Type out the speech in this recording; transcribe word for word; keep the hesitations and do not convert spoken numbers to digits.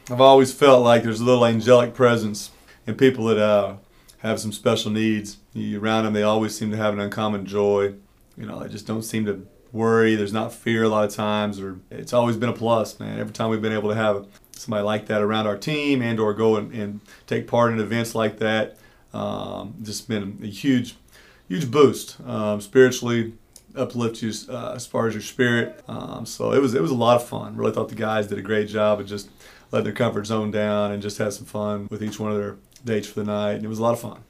I've always felt like there's a little angelic presence in people that uh, have some special needs. You around them, they always seem to have an uncommon joy. You know, they just don't seem to worry. There's not fear a lot of times, or it's always been a plus, man. Every time we've been able to have somebody like that around our team and or go and, and take part in events like that, um, just been a huge, huge boost um, spiritually. Uplift you uh, as far as your spirit. Um, so it was it was a lot of fun. Really thought the guys did a great job of just letting their comfort zone down and just had some fun with each one of their dates for the night. And it was a lot of fun.